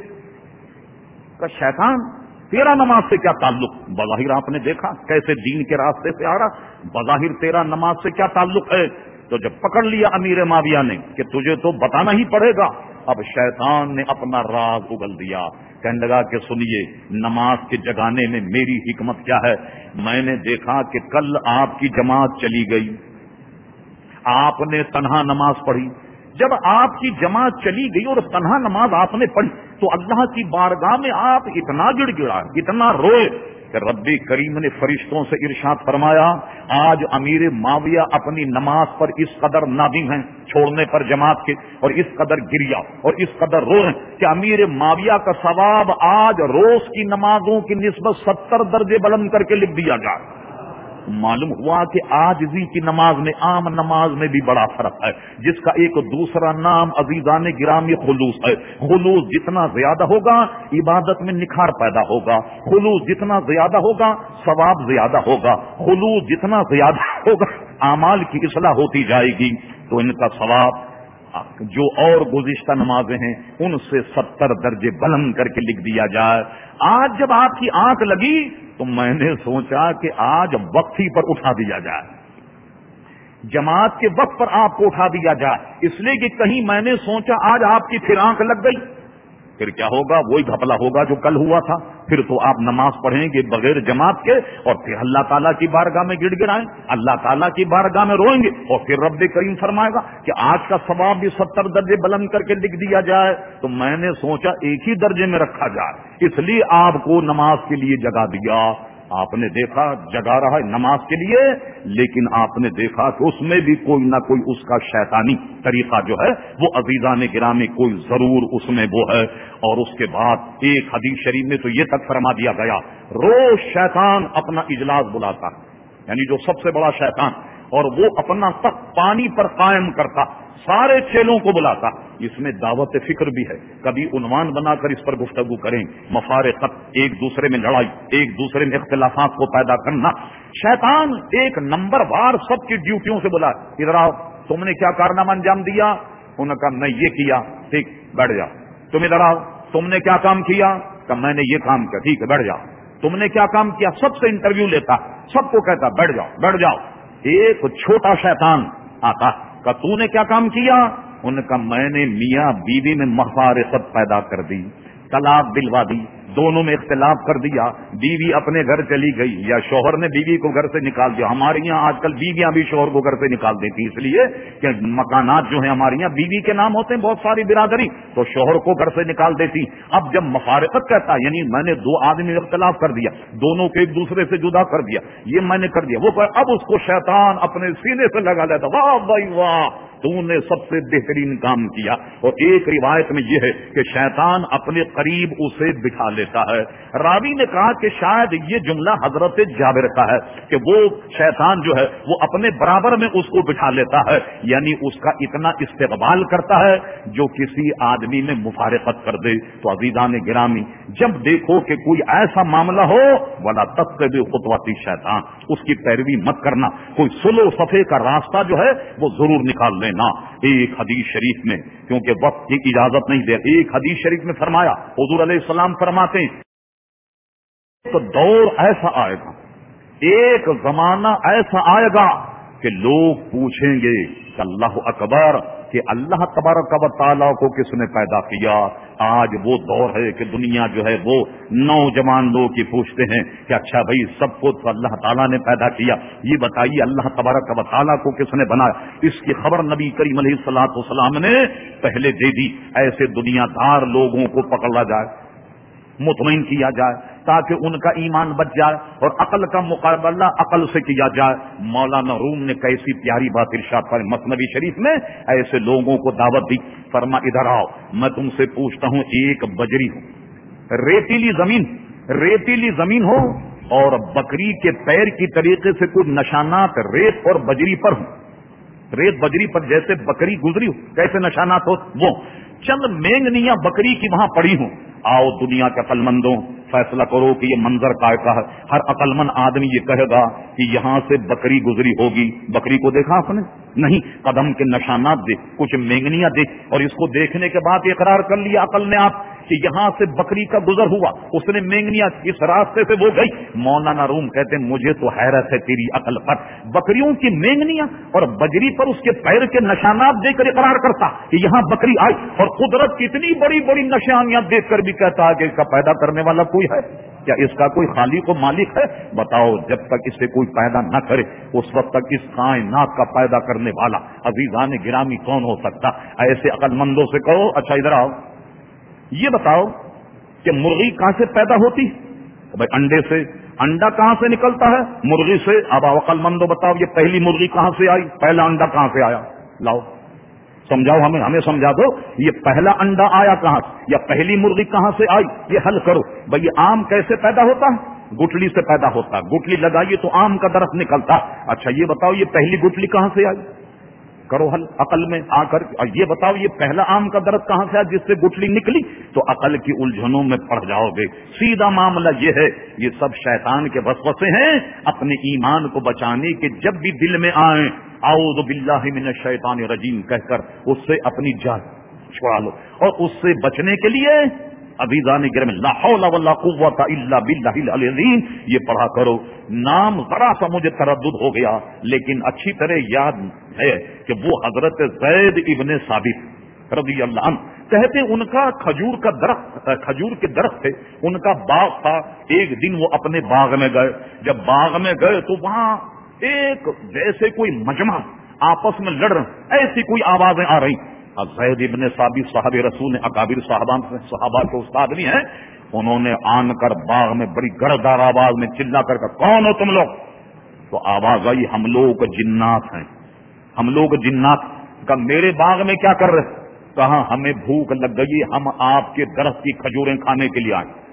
کہ شیطان تیرا نماز سے کیا تعلق؟ بظاہر آپ نے دیکھا کیسے دین کے راستے سے آ رہا، بظاہر تیرا نماز سے کیا تعلق ہے؟ تو جب پکڑ لیا امیر معاویہ نے کہ تجھے تو بتانا ہی پڑے گا، اب شیطان نے اپنا راز اگل دیا، کہنے لگا کہ سنیے نماز کے جگانے میں میری حکمت کیا ہے۔ میں نے دیکھا کہ کل آپ کی جماعت چلی گئی، آپ نے تنہا نماز پڑھی، جب آپ کی جماعت چلی گئی اور تنہا نماز آپ نے پڑھی تو اللہ کی بارگاہ میں آپ اتنا گڑ گڑا، اتنا روئے کہ رب کریم نے فرشتوں سے ارشاد فرمایا آج امیر معاویہ اپنی نماز پر اس قدر نادم ہیں چھوڑنے پر جماعت کے، اور اس قدر گریا اور اس قدر رو ہیں کہ امیر معاویہ کا ثواب آج روز کی نمازوں کی نسبت ستر درجے بلند کر کے لکھ دیا جائے۔ معلوم ہوا کہ عاجزی کی نماز میں عام نماز میں بھی بڑا فرق ہے، جس کا ایک دوسرا نام عزیزان گرامی خلوص ہے۔ خلوص جتنا زیادہ ہوگا عبادت میں نکھار پیدا ہوگا، خلوص جتنا زیادہ ہوگا ثواب زیادہ ہوگا، خلوص جتنا زیادہ ہوگا اعمال کی اصلاح ہوتی جائے گی، تو ان کا ثواب جو اور گزشتہ نمازیں ہیں ان سے ستر درجے بلند کر کے لکھ دیا جائے۔ آج جب آپ کی آنکھ لگی تو میں نے سوچا کہ آج وقت ہی پر اٹھا دیا جائے، جماعت کے وقت پر آپ کو اٹھا دیا جائے، اس لیے کہ کہیں میں نے سوچا آج آپ کی پھر آنکھ لگ گئی، پھر کیا ہوگا؟ وہی گھپلا ہوگا جو کل ہوا تھا، پھر تو آپ نماز پڑھیں گے بغیر جماعت کے اور پھر اللہ تعالیٰ کی بارگاہ میں گڑ گڑائیں، اللہ تعالیٰ کی بارگاہ میں روئیں گے، اور پھر رب کریم فرمائے گا کہ آج کا ثواب بھی ستر درجے بلند کر کے لکھ دیا جائے۔ تو میں نے سوچا ایک ہی درجے میں رکھا جائے، اس لیے آپ کو نماز کے لیے جگا دیا۔ آپ نے دیکھا جگا رہا ہے نماز کے لیے، لیکن آپ نے دیکھا کہ اس میں بھی کوئی نہ کوئی اس کا شیطانی طریقہ جو ہے وہ عزیزان گرامی کوئی ضرور اس میں وہ ہے۔ اور اس کے بعد ایک حدیث شریف میں تو یہ تک فرما دیا گیا روز شیطان اپنا اجلاس بلاتا، یعنی جو سب سے بڑا شیطان، اور وہ اپنا تخت پانی پر قائم کرتا، سارے چیلوں کو بلاتا. اس میں دعوت فکر بھی ہے. کبھی عنوان بنا کر اس پر گفتگو کریں. مفارقت، ایک دوسرے میں لڑائی، ایک دوسرے میں اختلافات کو پیدا کرنا. شیطان ایک نمبر وار سب کی ڈیوٹیوں سے بلا. ادھر آؤ، تم نے کیا کارنامہ انجام دیا؟ انہوں نے کہا میں یہ کیا. ٹھیک، بیٹھ جاؤ. تم ادھر آؤ، تم نے کیا کام کیا؟ کہ میں نے یہ کام کیا. ٹھیک ہے، بیٹھ جاؤ. تم نے کیا کام کیا؟ سب سے انٹرویو لیتا، سب کو کہتا بیٹھ جاؤ بیٹھ جاؤ. ایک چھوٹا شیطان آتا کہ تو نے کیا کام کیا؟ ان کا میں نے میاں بیوی میں مفارقت پیدا کر دی، طلاق دلوا دی، دونوں میں اختلاف کر دیا، بیوی اپنے گھر چلی گئی یا شوہر نے بیوی کو گھر سے نکال دیا. ہمارے یہاں آج کل بیویاں بھی شوہر کو گھر سے نکال دیتی، اس لیے کہ مکانات جو ہیں ہمارے یہاں بیوی کے نام ہوتے ہیں بہت ساری برادری، تو شوہر کو گھر سے نکال دیتی. اب جب مفارقت کہتا ہے یعنی میں نے دو آدمی اختلاف کر دیا، دونوں کو ایک دوسرے سے جدا کر دیا، یہ میں نے کر دیا وہ کر. اب اس کو شیطان اپنے سینے سے لگا لیتا. واہ بھائی واہ، تو نے سب سے بہترین کام کیا. اور ایک روایت میں یہ ہے کہ شیطان اپنے قریب اسے بٹھا لیتا ہے. راوی نے کہا کہ شاید یہ جملہ حضرت جابر کا ہے کہ وہ شیطان جو ہے وہ اپنے برابر میں اس کو بٹھا لیتا ہے، یعنی اس کا اتنا استقبال کرتا ہے جو کسی آدمی میں مفارقت کر دے. تو عزیزان گرامی، جب دیکھو کہ کوئی ایسا معاملہ ہو ولا تتبع خطوات شیطان، اس کی پیروی مت کرنا. کوئی سلو صفے کا راستہ جو ہے وہ ضرور نکال لے. ایک حدیث شریف میں، کیونکہ وقت کی اجازت نہیں دے، ایک حدیث شریف میں فرمایا، حضور علیہ السلام فرماتے ہیں تو دور ایسا آئے گا، ایک زمانہ ایسا آئے گا کہ لوگ پوچھیں گے کہ اللہ اکبر، کہ اللہ تبارک و تعالیٰ کو کس نے پیدا کیا. آج وہ دور ہے کہ دنیا جو ہے وہ نوجوان لوگ کی پوچھتے ہیں کہ اچھا بھائی سب کو تو اللہ تعالیٰ نے پیدا کیا، یہ بتائیے اللہ تبارک و تعالیٰ کو کس نے بنایا. اس کی خبر نبی کریم علیہ الصلوۃ والسلام نے پہلے دے دی. ایسے دنیا دار لوگوں کو پکڑا جائے، مطمئن کیا جائے تاکہ ان کا ایمان بچ جائے اور عقل کا مقابلہ عقل سے کیا جائے. مولانا روم نے کیسی پیاری بات ارشاد فرمائی مثنوی شریف میں، ایسے لوگوں کو دعوت دی. فرما ادھر آؤ، میں تم سے پوچھتا ہوں، ایک بجری ہو، ریتیلی زمین ریتیلی زمین ہو اور بکری کے پیر کی طریقے سے کچھ نشانات ریت اور بجری پر ہوں. ریت بجری پر جیسے بکری گزری ہو کیسے نشانات ہو، وہ چند مینگنیاں بکری کی وہاں پڑی ہوں. آؤ دنیا کے عقل مندوں، فیصلہ کرو کہ یہ منظر کا ہے. ہر عقل مند آدمی یہ کہے گا کہ یہاں سے بکری گزری ہوگی. بکری کو دیکھا آپ نے؟ نہیں. قدم کے نشانات دیکھ، کچھ مینگنیاں دیکھ، اور اس کو دیکھنے کے بعد اقرار کر لیا عقل نے آپ کہ یہاں سے بکری کا گزر ہوا، اس نے مینگنیاں اس راستے سے وہ گئی. مولانا روم کہتے ہیں مجھے تو حیرت ہے تیری عقل پر، بکریوں کی مینگنیاں اور بجری پر اس کے پیر کے نشانات دیکھ کر اقرار کرتا کہ یہاں بکری آئی، اور قدرت کی اتنی بڑی بڑی نشانیاں دیکھ کر بھی کہتا ہے کہ اس کا پیدا کرنے والا کوئی ہے کیا؟ اس کا کوئی خالق و مالک ہے؟ بتاؤ، جب تک اسے کوئی پیدا نہ کرے اس وقت تک اس کائنات کا پیدا کرنے والا عزیزان گرامی کون ہو سکتا؟ ایسے عقل مندوں سے کہو اچھا ادھر آؤ، یہ بتاؤ کہ مرغی کہاں سے پیدا ہوتی؟ بھائی انڈے سے. انڈا کہاں سے نکلتا ہے؟ مرغی سے. اب عقل مندو بتاؤ یہ پہلی مرغی کہاں سے آئی، پہلا انڈا کہاں سے آیا؟ لاؤ سمجھاؤ ہمیں ہمیں سمجھا دو، یہ پہلا انڈا آیا کہاں سے یا پہلی مرغی کہاں سے آئی؟ یہ حل کرو. بھائی یہ آم کیسے پیدا ہوتا ہے؟ گٹلی سے پیدا ہوتا ہے. گٹلی لگائیے تو آم کا درخت نکلتا. اچھا یہ بتاؤ یہ پہلی گٹلی کہاں سے آئی؟ کرو حل عقل میں آ کر. اور یہ بتاؤ یہ پہلا آم کا درخت کہاں سے آیا جس سے گٹلی نکلی؟ تو عقل کی الجھنوں میں پڑ جاؤ گے. سیدھا معاملہ یہ ہے، یہ سب شیطان کے وسوسے ہیں اپنے ایمان کو بچانے کے. جب بھی دل میں آئیں اعوذ باللہ من الشیطان الرجیم کہہ کر اس سے اپنی جان چھڑا لو. اور اس سے بچنے کے لیے عزیزان گرامی لا حول ولا قوت الا باللہ العلی العظیم یہ پڑھا کرو. نام ذرا سا مجھے تردد ہو گیا لیکن اچھی طرح یاد ہے کہ وہ حضرت زید ابن ثابت رضی اللہ عنہ کہتے ہیں ان کا کھجور کا درخت کھجور کے درخت تھے، ان کا باغ تھا. ایک دن وہ اپنے باغ میں گئے. جب باغ میں گئے تو وہاں ایک جیسے کوئی مجمع آپس میں لڑ رہے، ایسی کوئی آوازیں آ رہی. اب زید ابن ثابت صاحب رسول اکابر صحابہ صحابہ کے استاد بھی ہیں، انہوں نے آن کر باغ میں بڑی گڑدار آواز میں چلا کر کہا کون ہو تم لوگ؟ تو آواز آئی ہم لوگ جنات ہیں، ہم لوگ جنات. کا میرے باغ میں کیا کر رہے؟ کہا ہمیں بھوک لگ گئی، ہم آپ کے درخت کی کھجوریں کھانے کے لیے آئے.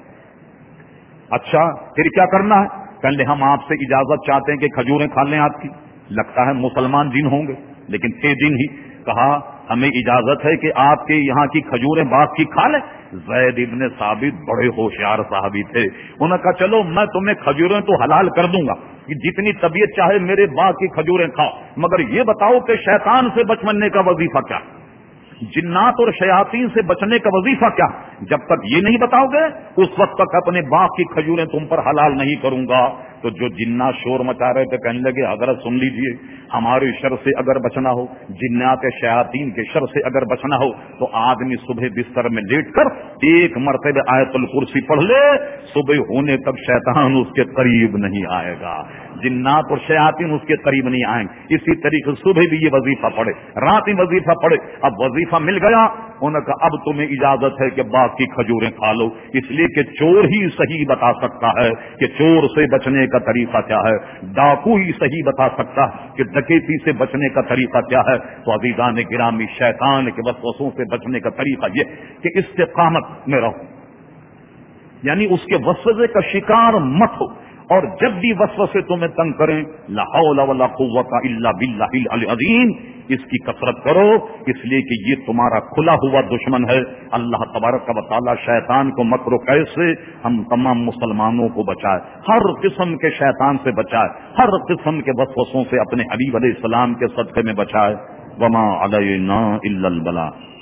اچھا پھر کیا کرنا ہے؟ پہلے ہم آپ سے اجازت چاہتے ہیں کہ کھجوریں کھا لیں آپ کی. لگتا ہے مسلمان جن ہوں گے لیکن تھے جن ہی. کہا ہمیں اجازت ہے کہ آپ کے یہاں کی کھجوریں باغ کی کھا لیں؟ زید ابن ثابت بڑے ہوشیار صحابی تھے، انہوں نے کہا چلو میں تمہیں کھجوریں تو حلال کر دوں گا کہ جتنی طبیعت چاہے میرے باغ کی کھجوریں کھاؤ، مگر یہ بتاؤ کہ شیطان سے بچنے کا وظیفہ کیا، جنات اور شیاطین سے بچنے کا وظیفہ کیا؟ جب تک یہ نہیں بتاؤ گے اس وقت تک اپنے باغ کی کھجوریں تم پر حلال نہیں کروں گا۔ تو جو جنات شور مچا رہے تھے کہنے لگے حضرت سن لیجئے، ہماری شر سے اگر بچنا ہو، جنات شیاطین کے شر سے اگر بچنا ہو تو آدمی صبح بستر میں لیٹ کر ایک مرتبہ آیت الکرسی پڑھ لے، صبح ہونے تک شیطان اس کے قریب نہیں آئے گا، جنات اور شیاطین اس کے قریب نہیں آئیں گے۔ اسی طریقے سے صبح بھی یہ وظیفہ پڑھے، رات میں وظیفہ پڑھے۔ اب وظیفہ مل گیا، انہوں نے کہا اب تمہیں اجازت ہے کہ باغ کی کھجوریں کھا لو، اس لیے کہ چور ہی صحیح بتا سکتا ہے کہ چور سے بچنے کا طریقہ کیا ہے، ڈاکو ہی صحیح بتا سکتا ہے کہ ڈکیتی سے بچنے کا طریقہ کیا ہے۔ تو عزیزان گرامی، شیطان کے وسوسوں سے بچنے کا طریقہ یہ کہ استقامت میں رہو، یعنی اس کے وسوسے کا شکار مت ہو، اور جب بھی وسوسے تمہیں تنگ کریں لا حول ولا قوت الا باللہ العلی العظیم، اس کی کثرت کرو، اس لیے کہ یہ تمہارا کھلا ہوا دشمن ہے۔ اللہ تبارک و تعالی شیطان کو مکر و کید سے ہم تمام مسلمانوں کو بچائے، ہر قسم کے شیطان سے بچائے، ہر قسم کے وسوسوں سے اپنے حبیب علیہ السلام کے صدقے میں بچائے۔ وما علینا الا البلاغ۔